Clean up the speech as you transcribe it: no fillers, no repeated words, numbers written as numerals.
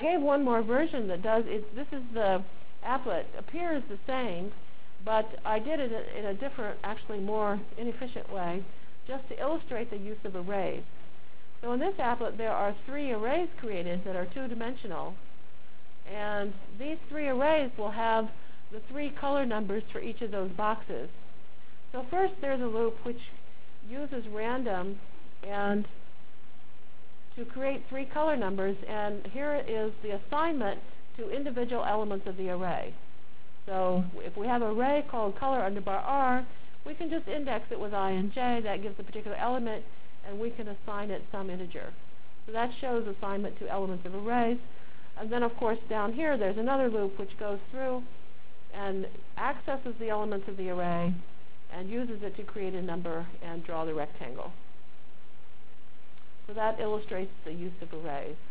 I gave one more version that does it. This is the applet. Appears the same, but I did it in a different, actually more inefficient way, just to illustrate the use of arrays. So in this applet, there are 3 arrays created that are 2-dimensional, and these 3 arrays will have the 3 color numbers for each of those boxes. So first, there's a loop which uses random and to create 3 color numbers, and here is the assignment to individual elements of the array. So if we have an array called color underbar R, we can just index it with I and J. That gives a particular element, and we can assign it some integer. So that shows assignment to elements of arrays. And then, of course, down here, there's another loop which goes through and accesses the elements of the array and uses it to create a number and draw the rectangle. So that illustrates the use of arrays.